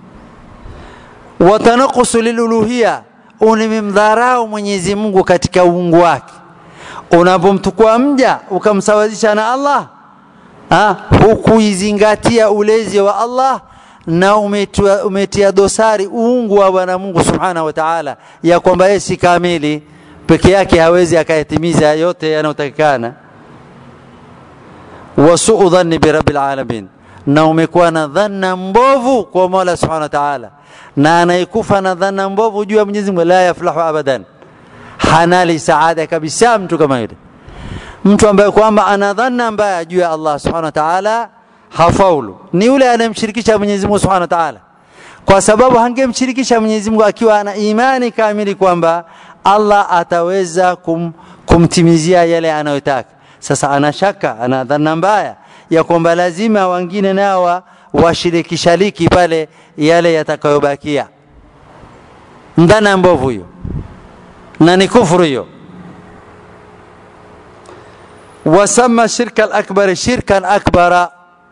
Wa tanaqqusu liluluhiyya, unimemdharau Mwenyezi Mungu katika uungu wake. Unapomtukua mja ukamsawazisha na Allah, ah, hukuizingatia ulezi wa Allah na umetia, umetia dosari uungu wa Bwana Mungu subhanahu wa ta'ala, ya kwamba yeye si kamili, peke yake hawezi akayatimiza yote yanayotakikana. Wa su'u dhanni bi rabbil alamin, na umekuwa na dhanna mbovu kwa Mola subhanahu wa ta'ala, na anayekufa na dhanna mbovu juu ya Mwenyezi Mungu la yaflahu abadan, hanali saada kabisa. Mtu kama yule, mtu ambaye kwamba ana dhanna mbaya juu ya Allah subhanahu wa ta'ala, hafaulu. Ni yule anayemshirikisha Mwenyezi Mungu subhanahu wa ta'ala, kwa sababu hangemshirikisha Mwenyezi Mungu akiwa ana imani kamili kwamba Allah ataweza kum, kumtimizia yale anayotaka. Sasa ana shaka, ana dhanna mbaya ya kwamba lazima wengine nao washirikishaliki pale yale yatakayobakia. Ndana mbovu hiyo, na ni kufuru hiyo. Wasama shirka al-akbar shirkan akbara,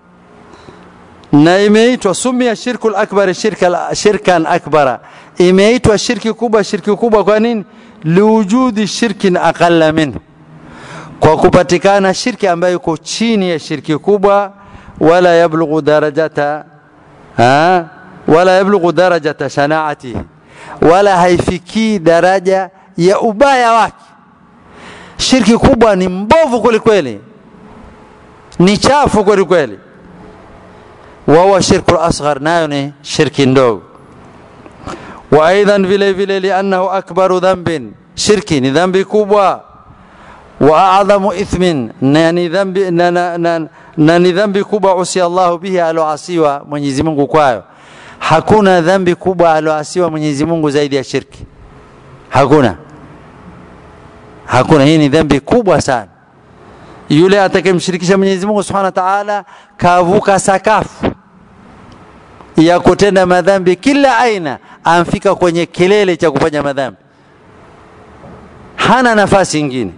na imeitwa sumia shirku al-akbar shirka shirkan akbara, imeitwa shirki kubwa shirki kubwa. Kwa nini? Liwujudi shirkin aqalla minhu, kwa kupatikana shirki ambayo iko chini ya shirki kubwa. Wala yablughu darajata ha wala yablughu darajata shanaati, wala haifiki daraja ya ubaya wake. Shirki kubwa ni mbovu kweli kweli, ni chafu kweli kweli. Wa huwa shirku al-asghar, nayo ni shirki ndogo. Wa aidan vile vile li'annahu akbaru dhanbin, shirki ni dhambi kubwa. Wa a'dhamu ithmin, na ni dhambi na, na, na, na ni dhambi kubwa usi Allah bihi, aloasiwa Mwenyezi Mungu kwayo. Hakuna dhambi kubwa aloasiwa Mwenyezi Mungu zaidi ya shirki, hakuna hakuna. Hii ni dhambi kubwa sana. Yule atakayemshirikisha Mwenyezi Mungu subhanahu wa ta'ala kavuka sakafu ya kutenda madhambi kila aina, amfika kwenye kilele cha kufanya madhambi, hana nafasi nyingine.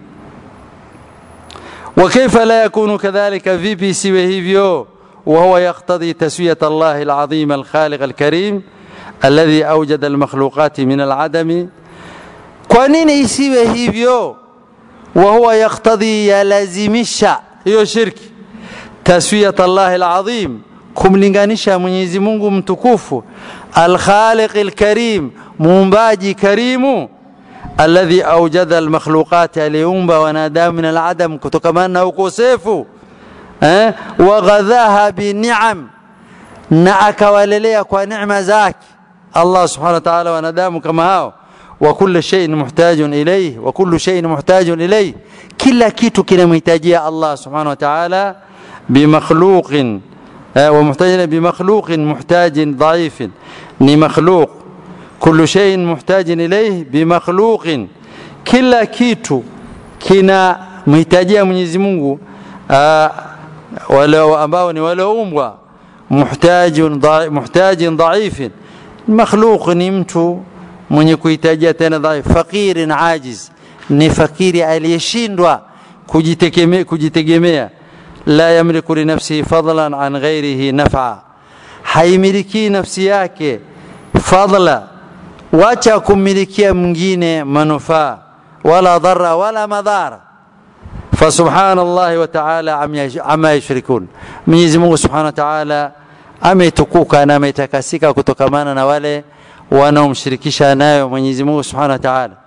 Wa kaifa la yakunu kadhalika, vipi siwe hivyo? Wa huwa yaqtadi taswiyat Allah al-azim al-khaliq al-karim alladhi awjada al-makhluqat min al-adam. Kwa nini isiwe hivyo? Wa huwa yaqtadi, yalazimisha hiyo shirki taswiyat Allah al-azim, kumlinganisha Mwenyezi Mungu mtukufu, al-khaliq al-karim, muumbaji karimu, alladhi awjada almakhluqat aliumba wanadamu min aladam kutokamana ukosefu eh wa ghadhaha bi ni'am na akawalelea kwa neema zake Allah subhanahu wa ta'ala wanadamu kama hao wa kullu shay'in muhtajun ilayhi wa kullu shay'in muhtajun ilayhi kila kitu kinamhitajia Allah subhanahu wa ta'ala bi makhluqin wa muhtajin bi makhluqin muhtajin dha'ifin ni makhluq kullu shay'in muhtajin ilayhi bi makhluqin kila kitu kina mhitajia Mwenyezi Mungu wale ambao ni walioumbwa muhtajun muhtajin dha'ifin makhluq ni mtu mwenye kuhitajia tena dhaifu fakirin ajiz ni fakiri aliyeshindwa kujitegemea kujitegemea la yamliku li nafsihi fadlan an ghayrihi naf'a haimiliki nafsi yake fadla wacha kumilikia mwingine manufaa wala dharra wala madhara fa subhanallahi wa ta'ala amma yushrikun Mwenyezi Mungu subhanahu wa ta'ala ametukuka na ametakasika kutokamana na wale wanaomshirikisha nayo Mwenyezi Mungu subhanahu wa ta'ala